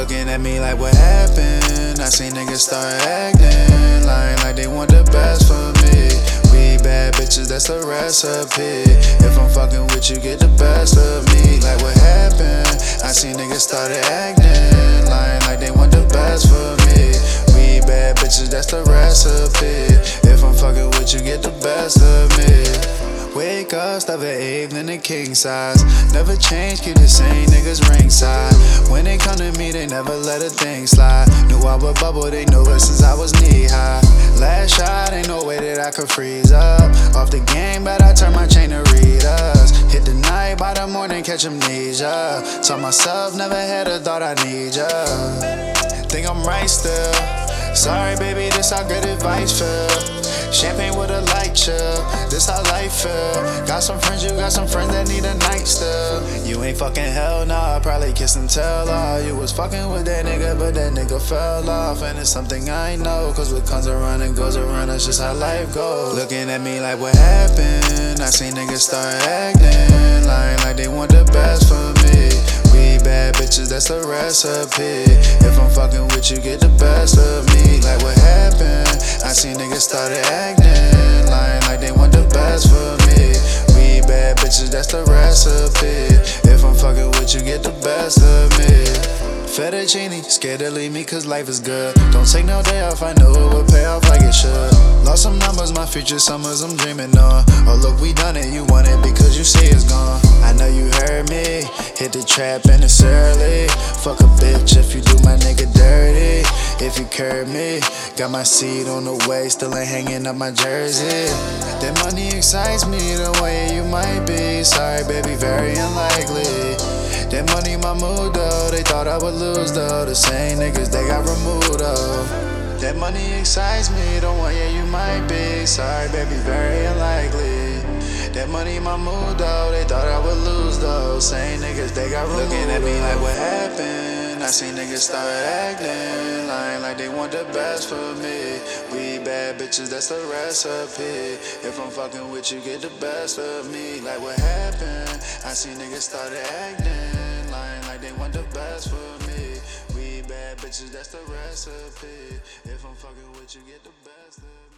Looking at me like what happened. I seen niggas start acting like they want the best for me. We bad bitches, that's the recipe. If I'm fucking with you, get the best of me. Like what happened? I seen niggas started acting like they want the best for me. We bad bitches, that's the recipe. If I'm fucking with you, get the best of me. Wake up, stop at evening in king size. Never change, keep the same niggas ringside. When they come to me, they never let a thing slide. Knew I would bubble, they knew it since I was knee high. Last shot, ain't no way that I could freeze up. Off the game, but I turn my chain to read us. Hit the night, by the morning, catch amnesia. Told myself, never had a thought I need ya. Think I'm right still. Sorry, baby, this how good advice feel. Champagne with a light chill, this how life feel. Got some friends, you got some friends that need a night still. You ain't fucking hell nah, probably kiss and tell all. You was fucking with that nigga, but that nigga fell off. And it's something I know, cause what comes around and goes around, that's just how life goes. Looking at me like what happened. I seen niggas start acting like they want the best for me. We bad bitches, that's the recipe. If I'm fucking with you, get the best of me. Like what happened? I seen niggas started acting like they want the best for me. We bad bitches, that's the recipe. If I'm fucking with you, get the best of me. Fettuccine, scared to leave me cause life is good. Don't take no day off, I know it will pay off like it should. Lost some numbers, my future summers I'm dreaming on. Oh look, we done it, you want it because you see it's gone. I know you heard me, hit the trap and it's early. Fuck a bitch if you do my nigga dirty. If you curb me, got my seat on the way, still ain't hanging up my jersey. That money excites me the way you might be. Sorry baby, very unlikely. That money my mood though, they thought I would lose though. The same niggas, they got removed though. That money excites me, the one yeah you might be. Sorry baby, very unlikely. That money my mood though, they thought I would lose though. Same niggas, they got removed. Looking at me like what happened. I seen niggas start acting like they want the best for me. We bad bitches, that's the recipe. If I'm fucking with you, get the best of me. Like what happened? I seen niggas started acting like they want the best for me. We bad bitches, that's the recipe. If I'm fucking with you, get the best of me.